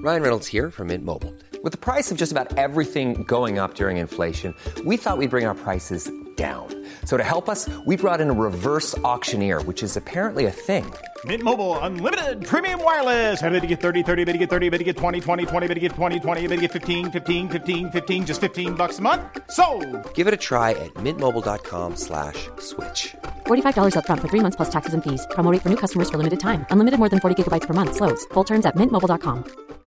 Ryan Reynolds here from Mint Mobile. With the price of just about everything going up during inflation, we thought we'd bring our prices down. So to help us, we brought in a reverse auctioneer, which is apparently a thing. Mint Mobile Unlimited Premium Wireless. How to get 30, 30, bit to get 30, bit to get 20, 20, 20, bit to get 20, 20, bit to get 15, 15, 15, 15, just $15 a month? Sold! Give it a try at mintmobile.com/switch. $45 up front for 3 months plus taxes and fees. Promo rate for new customers for limited time. Unlimited more than 40 gigabytes per month. Slows full terms at mintmobile.com.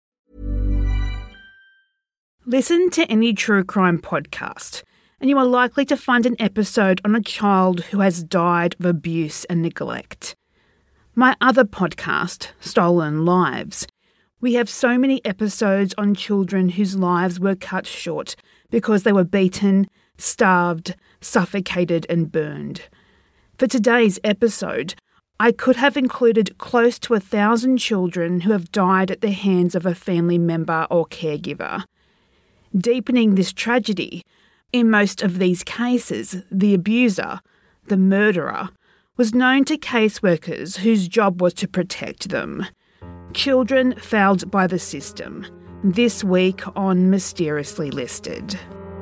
Listen to any true crime podcast, and you are likely to find an episode on a child who has died of abuse and neglect. My other podcast, Stolen Lives, we have so many episodes on children whose lives were cut short because they were beaten, starved, suffocated and burned. For today's episode, I could have included close to 1,000 children who have died at the hands of a family member or caregiver. Deepening this tragedy, in most of these cases, the abuser, the murderer, was known to caseworkers whose job was to protect them. Children failed by the system, this week on Mysteriously Listed.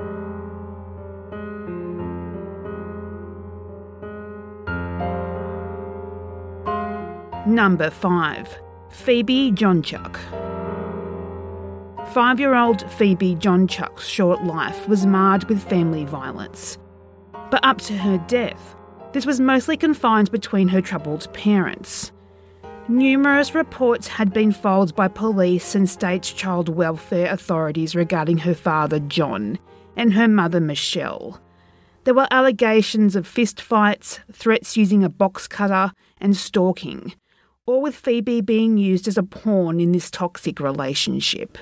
Number 5. Phoebe Jonchuk. 5-year-old Phoebe Jonchuk's short life was marred with family violence. But up to her death, this was mostly confined between her troubled parents. Numerous reports had been filed by police and state child welfare authorities regarding her father, John, and her mother, Michelle. There were allegations of fistfights, threats using a box cutter, and stalking, all with Phoebe being used as a pawn in this toxic relationship.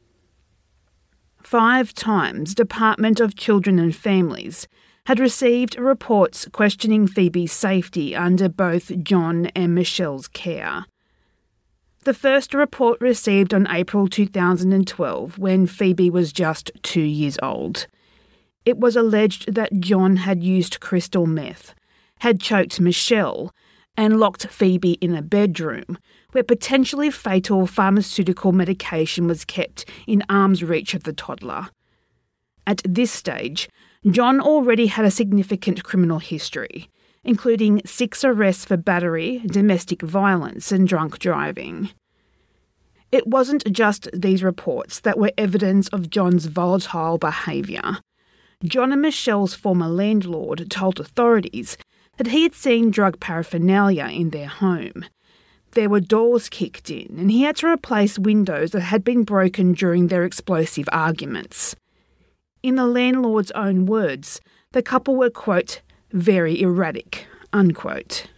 5 times Department of Children and Families had received reports questioning Phoebe's safety under both John and Michelle's care. The first report received on April 2012 when Phoebe was just 2 years old. It was alleged that John had used crystal meth, had choked Michelle, and locked Phoebe in a bedroom where potentially fatal pharmaceutical medication was kept in arm's reach of the toddler. At this stage, John already had a significant criminal history, including 6 arrests for battery, domestic violence and drunk driving. It wasn't just these reports that were evidence of John's volatile behaviour. John and Michelle's former landlord told authorities that he had seen drug paraphernalia in their home. There were doors kicked in, and he had to replace windows that had been broken during their explosive arguments. In the landlord's own words, the couple were, quote, very erratic, unquote.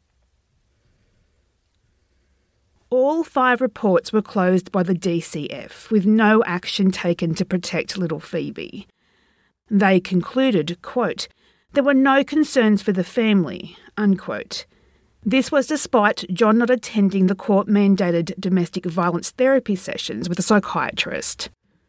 All 5 reports were closed by the DCF, with no action taken to protect little Phoebe. They concluded, quote, there were no concerns for the family, unquote. This was despite John not attending the court-mandated domestic violence therapy sessions with a psychiatrist.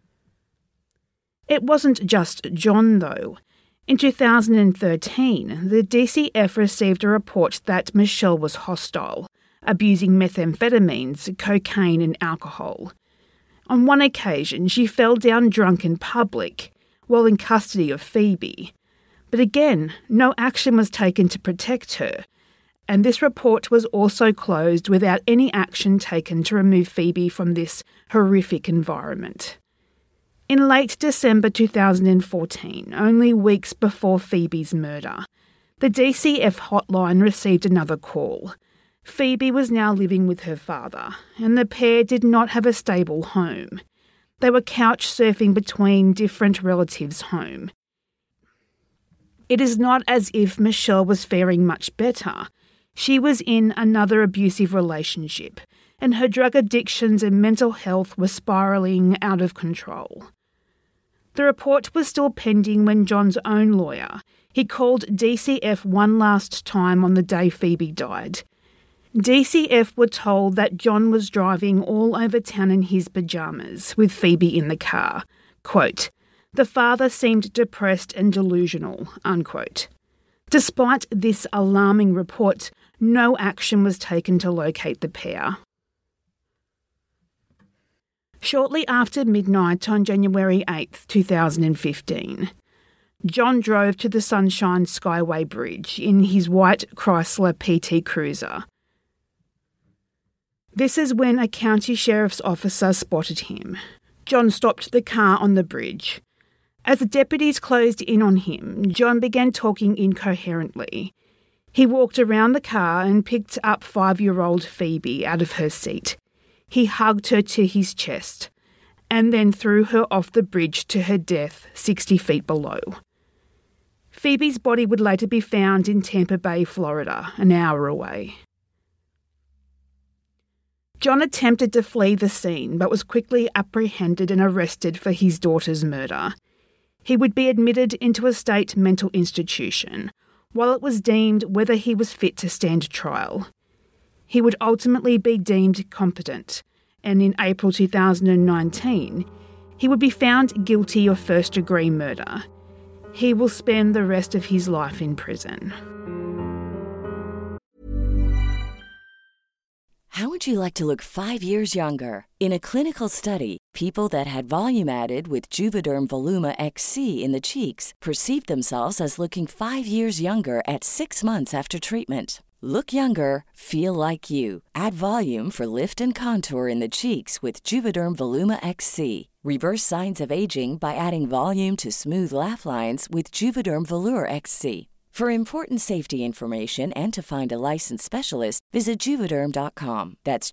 It wasn't just John, though. In 2013, the DCF received a report that Michelle was hostile, abusing methamphetamines, cocaine and alcohol. On one occasion, she fell down drunk in public while in custody of Phoebe. But again, no action was taken to protect her, and this report was also closed without any action taken to remove Phoebe from this horrific environment. In late December 2014, only weeks before Phoebe's murder, the DCF hotline received another call. Phoebe was now living with her father, and the pair did not have a stable home. They were couch surfing between different relatives' home. It is not as if Michelle was faring much better. She was in another abusive relationship, and her drug addictions and mental health were spiralling out of control. The report was still pending when John's own lawyer, he called DCF one last time on the day Phoebe died. DCF were told that John was driving all over town in his pyjamas, with Phoebe in the car. Quote, the father seemed depressed and delusional, unquote. Despite this alarming report, no action was taken to locate the pair. Shortly after midnight on January 8, 2015, John drove to the Sunshine Skyway Bridge in his white Chrysler PT Cruiser. This is when a county sheriff's officer spotted him. John stopped the car on the bridge. As the deputies closed in on him, John began talking incoherently. He walked around the car and picked up 5-year-old Phoebe out of her seat. He hugged her to his chest and then threw her off the bridge to her death 60 feet below. Phoebe's body would later be found in Tampa Bay, Florida, an hour away. John attempted to flee the scene but was quickly apprehended and arrested for his daughter's murder. He would be admitted into a state mental institution while it was deemed whether he was fit to stand trial. He would ultimately be deemed competent, and in April 2019, he would be found guilty of first-degree murder. He will spend the rest of his life in prison. How would you like to look 5 years younger? In a clinical study, people that had volume added with Juvederm Voluma XC in the cheeks perceived themselves as looking 5 years younger at 6 months after treatment. Look younger, feel like you. Add volume for lift and contour in the cheeks with Juvederm Voluma XC. Reverse signs of aging by adding volume to smooth laugh lines with Juvederm Volure XC. For important safety information and to find a licensed specialist, visit Juvederm.com. That's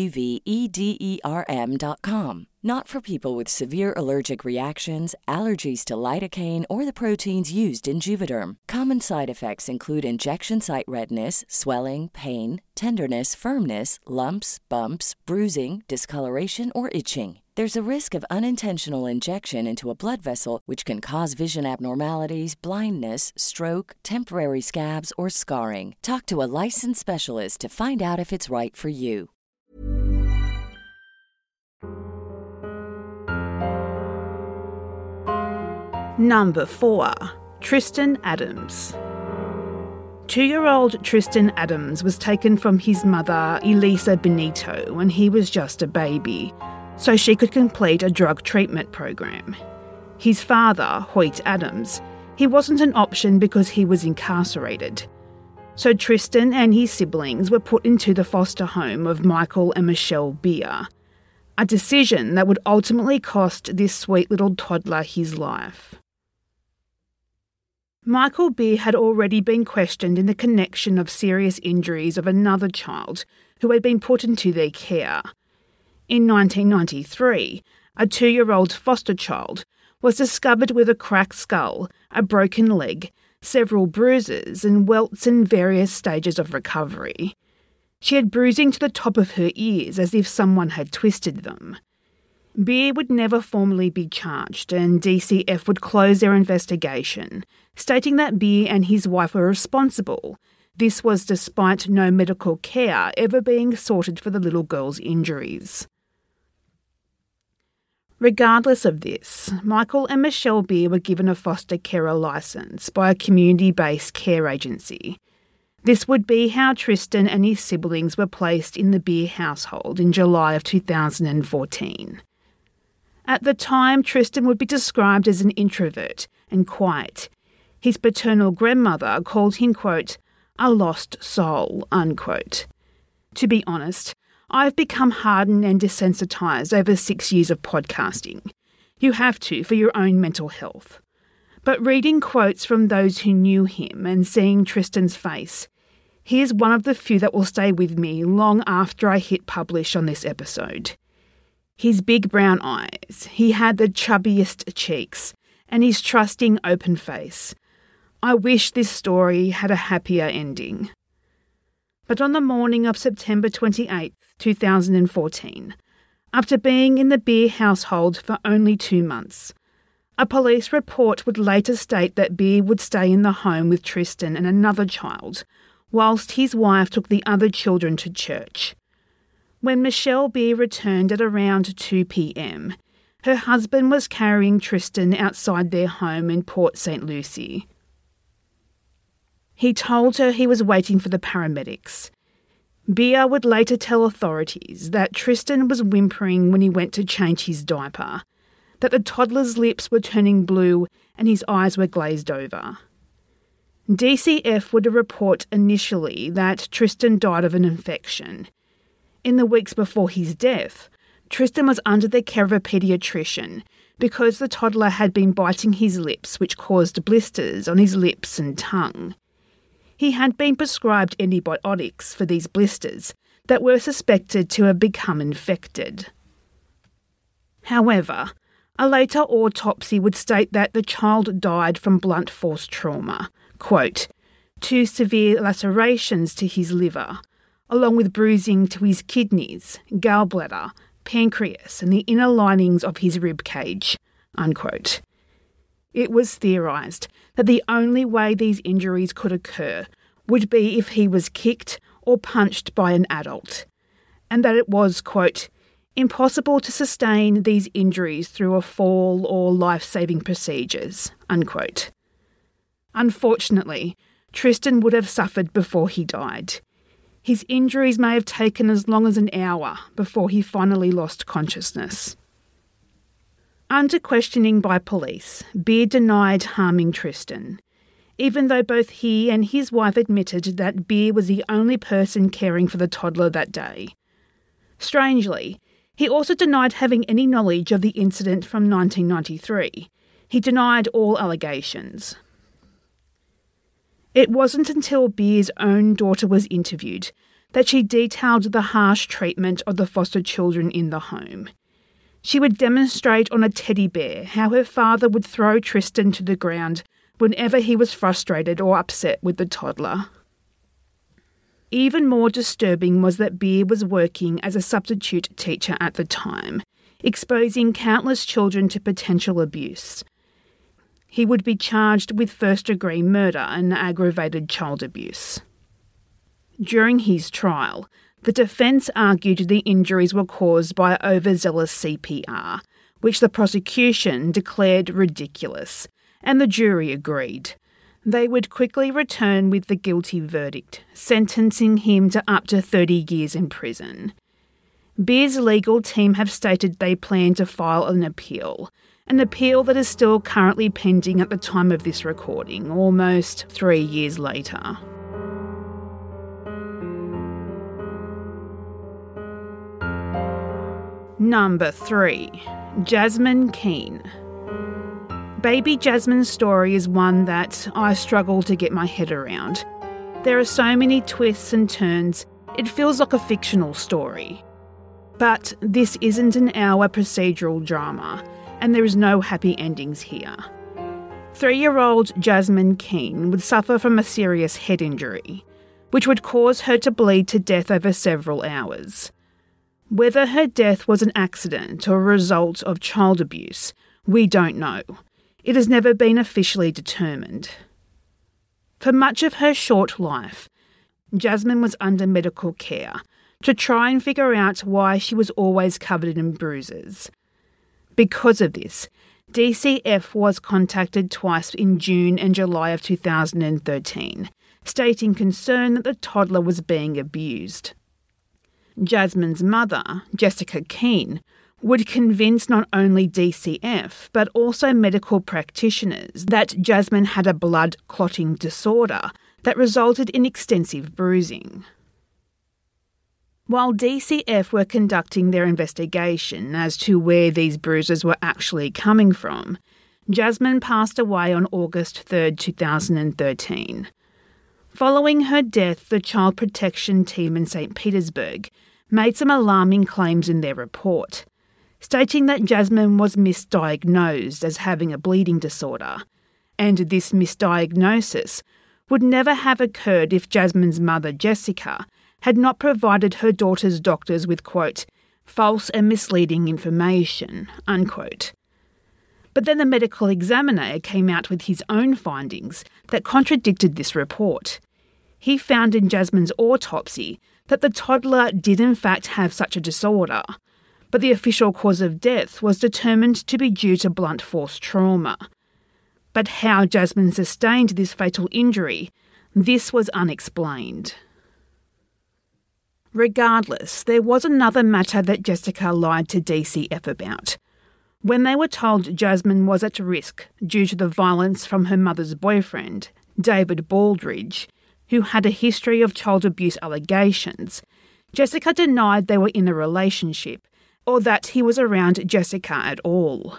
JUVEDERM.com. Not for people with severe allergic reactions, allergies to lidocaine, or the proteins used in Juvederm. Common side effects include injection site redness, swelling, pain, tenderness, firmness, lumps, bumps, bruising, discoloration, or itching. There's a risk of unintentional injection into a blood vessel, which can cause vision abnormalities, blindness, stroke, temporary scabs, or scarring. Talk to a licensed specialist to find out if it's right for you. Number 4. Tristan Adams. 2-year-old Tristan Adams was taken from his mother, Elisa Benito, when he was just a baby, so she could complete a drug treatment program. His father, Hoyt Adams, he wasn't an option because he was incarcerated. So Tristan and his siblings were put into the foster home of Michael and Michelle Beer, a decision that would ultimately cost this sweet little toddler his life. Michael Beer had already been questioned in the connection of serious injuries of another child who had been put into their care. In 1993, a 2-year-old foster child was discovered with a cracked skull, a broken leg, several bruises and welts in various stages of recovery. She had bruising to the top of her ears as if someone had twisted them. Beer would never formally be charged, and DCF would close their investigation, stating that Beer and his wife were responsible. This was despite no medical care ever being sought for the little girl's injuries. Regardless of this, Michael and Michelle Beer were given a foster carer licence by a community-based care agency. This would be how Tristan and his siblings were placed in the Beer household in July of 2014. At the time, Tristan would be described as an introvert and quiet. His paternal grandmother called him, quote, a lost soul, unquote. To be honest, I've become hardened and desensitised over 6 years of podcasting. You have to for your own mental health. But reading quotes from those who knew him and seeing Tristan's face, he is one of the few that will stay with me long after I hit publish on this episode. His big brown eyes, he had the chubbiest cheeks, and his trusting open face. I wish this story had a happier ending. But on the morning of September 28, 2014, after being in the Beer household for only 2 months, a police report would later state that Beer would stay in the home with Tristan and another child, whilst his wife took the other children to church. When Michelle Beer returned at around 2 p.m, her husband was carrying Tristan outside their home in Port St. Lucie. He told her he was waiting for the paramedics. Beer would later tell authorities that Tristan was whimpering when he went to change his diaper, that the toddler's lips were turning blue and his eyes were glazed over. DCF would report initially that Tristan died of an infection. In the weeks before his death, Tristan was under the care of a paediatrician because the toddler had been biting his lips, which caused blisters on his lips and tongue. He had been prescribed antibiotics for these blisters that were suspected to have become infected. However, a later autopsy would state that the child died from blunt force trauma, quote, 2 severe lacerations to his liver, along with bruising to his kidneys, gallbladder, pancreas and the inner linings of his rib cage, unquote. It was theorised that the only way these injuries could occur would be if he was kicked or punched by an adult, and that it was, quote, impossible to sustain these injuries through a fall or life-saving procedures, unquote. Unfortunately, Tristan would have suffered before he died. His injuries may have taken as long as an hour before he finally lost consciousness. Under questioning by police, Beer denied harming Tristan, even though both he and his wife admitted that Beer was the only person caring for the toddler that day. Strangely, he also denied having any knowledge of the incident from 1993. He denied all allegations. It wasn't until Beer's own daughter was interviewed that she detailed the harsh treatment of the foster children in the home. She would demonstrate on a teddy bear how her father would throw Tristan to the ground whenever he was frustrated or upset with the toddler. Even more disturbing was that Beer was working as a substitute teacher at the time, exposing countless children to potential abuse. He would be charged with first-degree murder and aggravated child abuse. During his trial, the defence argued the injuries were caused by overzealous CPR, which the prosecution declared ridiculous, and the jury agreed. They would quickly return with the guilty verdict, sentencing him to up to 30 years in prison. Beer's legal team have stated they plan to file an appeal that is still currently pending at the time of this recording, almost 3 years later. Number 3. Jasmine Keane. Baby Jasmine's story is one that I struggle to get my head around. There are so many twists and turns, it feels like a fictional story. But this isn't an hour procedural drama, and there is no happy endings here. 3-year-old Jasmine Keane would suffer from a serious head injury, which would cause her to bleed to death over several hours. Whether her death was an accident or a result of child abuse, we don't know. It has never been officially determined. For much of her short life, Jasmine was under medical care to try and figure out why she was always covered in bruises. Because of this, DCF was contacted twice in June and July of 2013, stating concern that the toddler was being abused. Jasmine's mother, Jessica Keane, would convince not only DCF but also medical practitioners that Jasmine had a blood clotting disorder that resulted in extensive bruising. While DCF were conducting their investigation as to where these bruises were actually coming from, Jasmine passed away on August 3, 2013. Following her death, the Child Protection Team in St. Petersburg made some alarming claims in their report, stating that Jasmine was misdiagnosed as having a bleeding disorder, and this misdiagnosis would never have occurred if Jasmine's mother, Jessica, had not provided her daughter's doctors with, quote, false and misleading information, unquote. But then the medical examiner came out with his own findings that contradicted this report. He found in Jasmine's autopsy that the toddler did in fact have such a disorder, but the official cause of death was determined to be due to blunt force trauma. But how Jasmine sustained this fatal injury, this was unexplained. Regardless, there was another matter that Jessica lied to DCF about. When they were told Jasmine was at risk due to the violence from her mother's boyfriend, David Baldridge, who had a history of child abuse allegations, Jessica denied they were in a relationship or that he was around Jessica at all.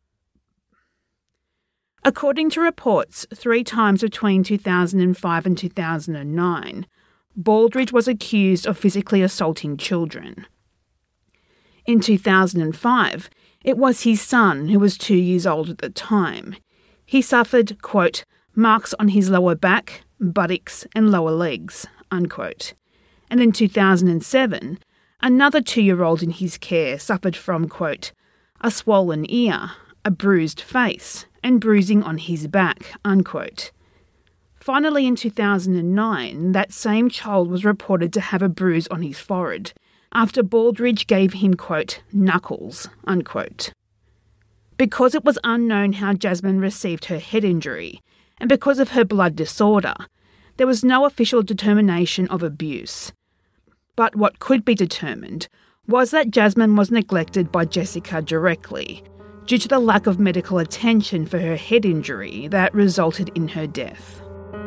According to reports, 3 times between 2005 and 2009, Baldridge was accused of physically assaulting children. In 2005, it was his son, who was 2 years old at the time. He suffered, quote, marks on his lower back, buttocks and lower legs, unquote. And in 2007, another 2-year-old in his care suffered from, quote, a swollen ear, a bruised face and bruising on his back, unquote. Finally, in 2009, that same child was reported to have a bruise on his forehead after Baldridge gave him, quote, knuckles, unquote. Because it was unknown how Jasmine received her head injury, and because of her blood disorder, there was no official determination of abuse. But what could be determined was that Jasmine was neglected by Jessica directly, due to the lack of medical attention for her head injury that resulted in her death.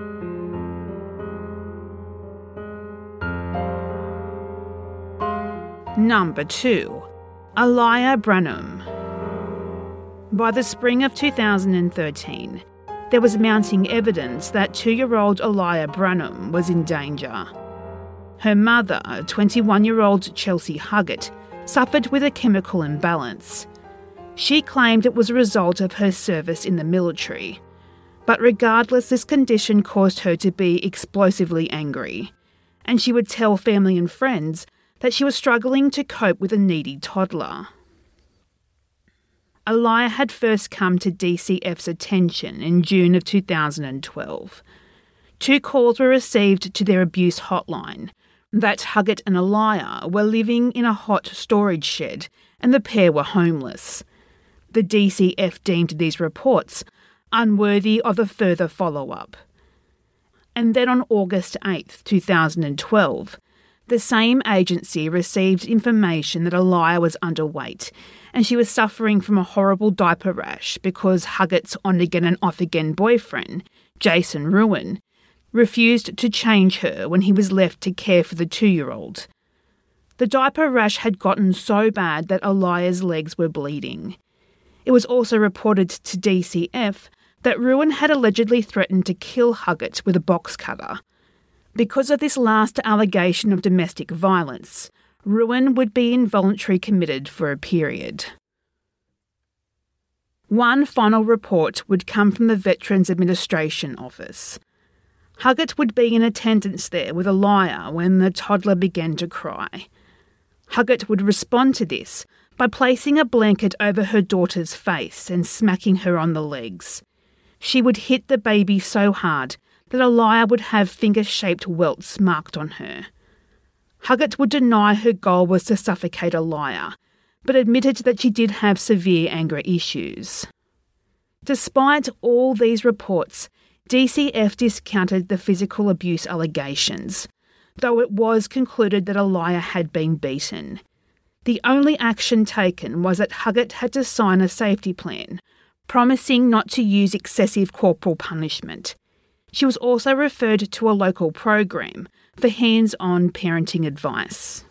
Number 2. Alia Branham. By the spring of 2013, there was mounting evidence that 2-year-old Alia Branham was in danger. Her mother, 21-year-old Chelsea Huggett, suffered with a chemical imbalance. She claimed it was a result of her service in the military. But regardless, this condition caused her to be explosively angry, and she would tell family and friends that she was struggling to cope with a needy toddler. Alia had first come to DCF's attention in June of 2012. 2 calls were received to their abuse hotline that Huggett and Alia were living in a hot storage shed and the pair were homeless. The DCF deemed these reports unworthy of a further follow-up. And then on August 8, 2012, the same agency received information that Alia was underweight and she was suffering from a horrible diaper rash because Huggett's on-again and off-again boyfriend, Jason Ruin, refused to change her when he was left to care for the 2-year-old. The diaper rash had gotten so bad that Alia's legs were bleeding. It was also reported to DCF that Ruin had allegedly threatened to kill Huggett with a box cutter. Because of this last allegation of domestic violence, Ruin would be involuntarily committed for a period. One final report would come from the Veterans Administration Office. Huggett would be in attendance there with Alia when the toddler began to cry. Huggett would respond to this by placing a blanket over her daughter's face and smacking her on the legs. She would hit the baby so hard that Alia would have finger-shaped welts marked on her. Huggett would deny her goal was to suffocate Alia, but admitted that she did have severe anger issues. Despite all these reports, DCF discounted the physical abuse allegations, though it was concluded that Alia had been beaten. The only action taken was that Huggett had to sign a safety plan, promising not to use excessive corporal punishment. She was also referred to a local program for hands-on parenting advice.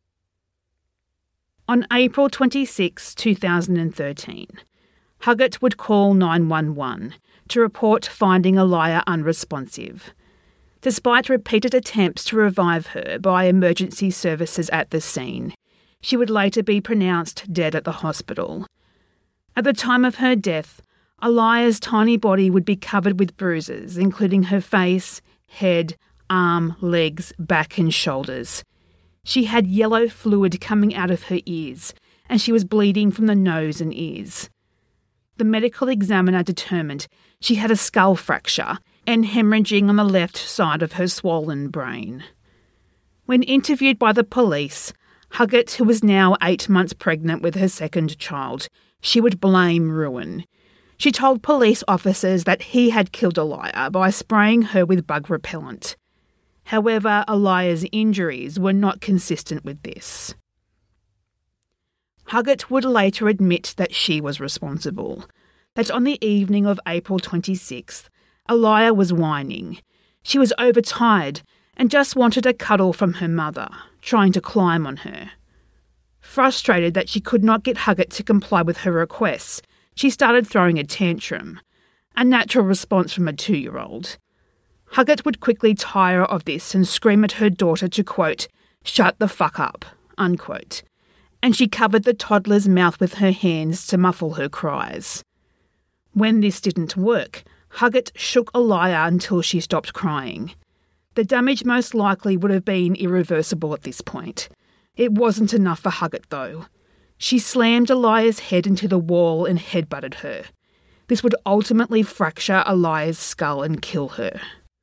On April 26, 2013, Huggett would call 911 to report finding Alia unresponsive. Despite repeated attempts to revive her by emergency services at the scene, she would later be pronounced dead at the hospital. At the time of her death, Alia's tiny body would be covered with bruises, including her face, head, arm, legs, back and shoulders. She had yellow fluid coming out of her ears, and she was bleeding from the nose and ears. The medical examiner determined she had a skull fracture and hemorrhaging on the left side of her swollen brain. When interviewed by the police, Huggett, who was now 8 months pregnant with her second child, she would blame Ruin. She told police officers that he had killed Alia by spraying her with bug repellent. However, Alaya's injuries were not consistent with this. Huggett would later admit that she was responsible, that on the evening of April 26th, Alaya was whining. She was overtired and just wanted a cuddle from her mother, trying to climb on her. Frustrated that she could not get Huggett to comply with her requests, she started throwing a tantrum, a natural response from a 2-year-old. Huggett would quickly tire of this and scream at her daughter to, quote, "Shut the fuck up," unquote, and she covered the toddler's mouth with her hands to muffle her cries. When this didn't work, Huggett shook Alaya until she stopped crying. The damage most likely would have been irreversible at this point. It wasn't enough for Huggett, though. She slammed Alaya's head into the wall and headbutted her. This would ultimately fracture Alaya's skull and kill her.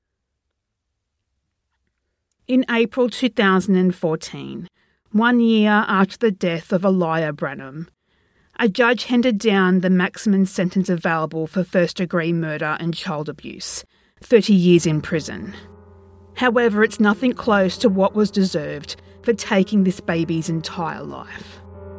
In April 2014, 1 year after the death of Alaya Branham, a judge handed down the maximum sentence available for first-degree murder and child abuse, 30 years in prison. However, it's nothing close to what was deserved for taking this baby's entire life.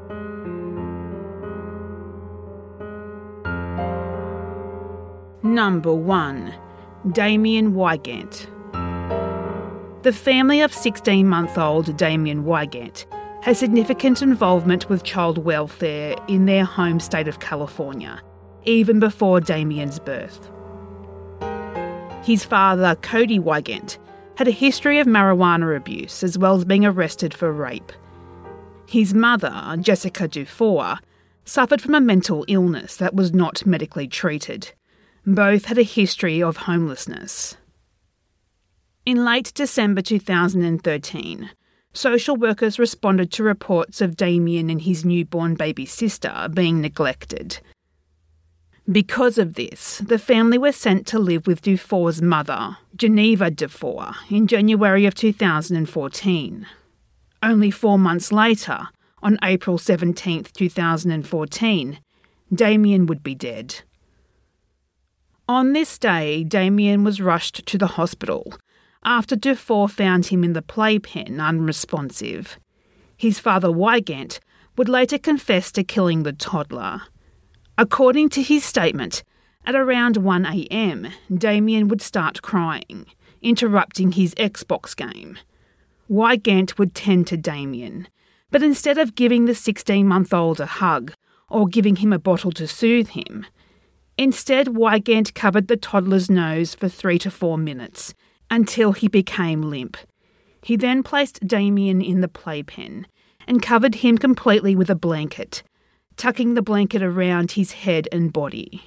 Number 1. Damien Wygant. The family of 16-month-old Damien Wygant has significant involvement with child welfare in their home state of California, even before Damien's birth. His father, Cody Wygant, had a history of marijuana abuse as well as being arrested for rape. His mother, Jessica Dufour, suffered from a mental illness that was not medically treated. Both had a history of homelessness. In late December 2013, social workers responded to reports of Damien and his newborn baby sister being neglected. Because of this, the family were sent to live with Dufour's mother, Geneva Dufour, in January of 2014. Only 4 months later, on April 17, 2014, Damien would be dead. On this day, Damien was rushed to the hospital after Dufour found him in the playpen unresponsive. His father, Wygant, would later confess to killing the toddler. According to his statement, at around 1 a.m, Damien would start crying, interrupting his Xbox game. Wygant would tend to Damien, but instead of giving the 16-month-old a hug or giving him a bottle to soothe him, instead Wygant covered the toddler's nose for 3 to 4 minutes until he became limp. He then placed Damien in the playpen and covered him completely with a blanket, tucking the blanket around his head and body.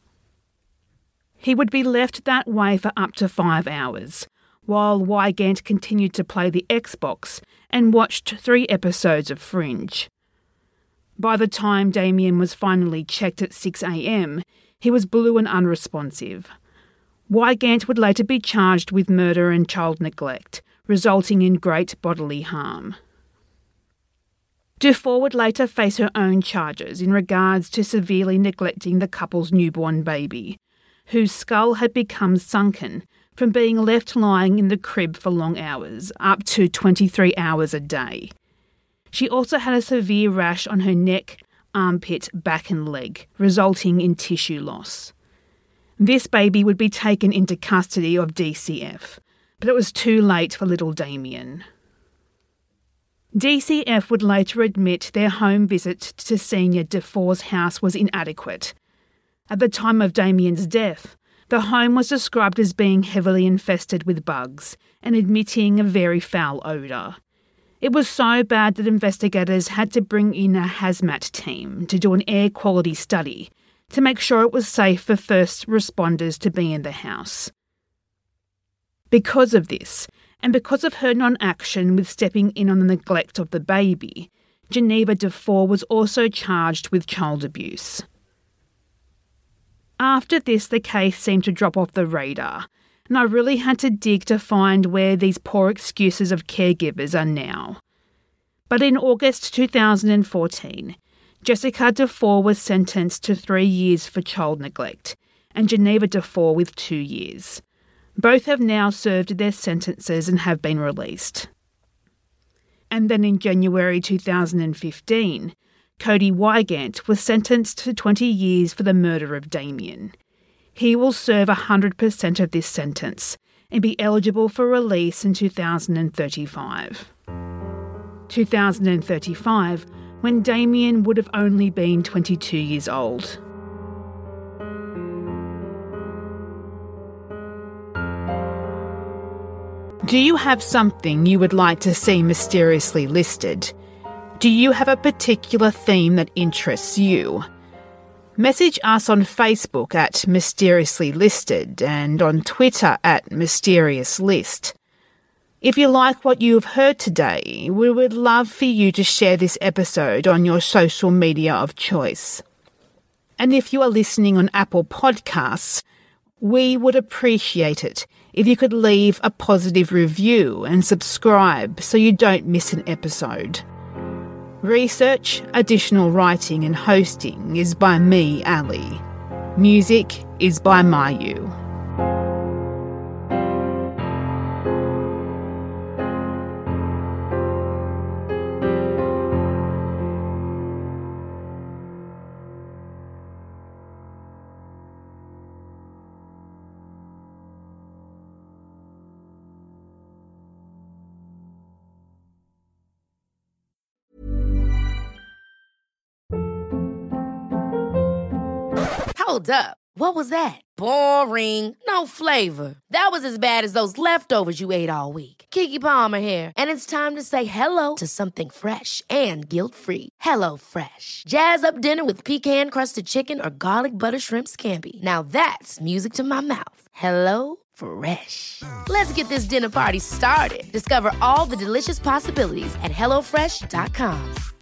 He would be left that way for up to 5 hours, while Wygant continued to play the Xbox and watched 3 episodes of Fringe. By the time Damien was finally checked at 6 a.m, he was blue and unresponsive. Wygant would later be charged with murder and child neglect, resulting in great bodily harm. Dufour would later face her own charges in regards to severely neglecting the couple's newborn baby, whose skull had become sunken from being left lying in the crib for long hours, up to 23 hours a day. She also had a severe rash on her neck, armpit, back and leg, resulting in tissue loss. This baby would be taken into custody of DCF, but it was too late for little Damien. DCF would later admit their home visit to Senior Dufour's house was inadequate. At the time of Damien's death, the home was described as being heavily infested with bugs and emitting a very foul odour. It was so bad that investigators had to bring in a hazmat team to do an air quality study to make sure it was safe for first responders to be in the house. Because of this, and because of her non-action with stepping in on the neglect of the baby, Geneva Dufour was also charged with child abuse. After this, the case seemed to drop off the radar, and I really had to dig to find where these poor excuses of caregivers are now. But in August 2014, Jessica Dufour was sentenced to 3 years for child neglect, and Geneva Dufour with 2 years. Both have now served their sentences and have been released. And then in January 2015, Cody Wygant was sentenced to 20 years for the murder of Damien. He will serve 100% of this sentence and be eligible for release in 2035. 2035, when Damien would have only been 22 years old. Do you have something you would like to see mysteriously listed? Do you have a particular theme that interests you? Message us on Facebook at Mysteriously Listed and on Twitter at Mysterious List. If you like what you have heard today, we would love for you to share this episode on your social media of choice. And if you are listening on Apple Podcasts, we would appreciate it if you could leave a positive review and subscribe so you don't miss an episode. Research, additional writing and hosting is by me, Ali. Music is by Mayu. Hold up. What was that? Boring. No flavor. That was as bad as those leftovers you ate all week. Keke Palmer here, and it's time to say hello to something fresh and guilt-free. Hello Fresh. Jazz up dinner with pecan-crusted chicken or garlic butter shrimp scampi. Now that's music to my mouth. Hello Fresh. Let's get this dinner party started. Discover all the delicious possibilities at HelloFresh.com.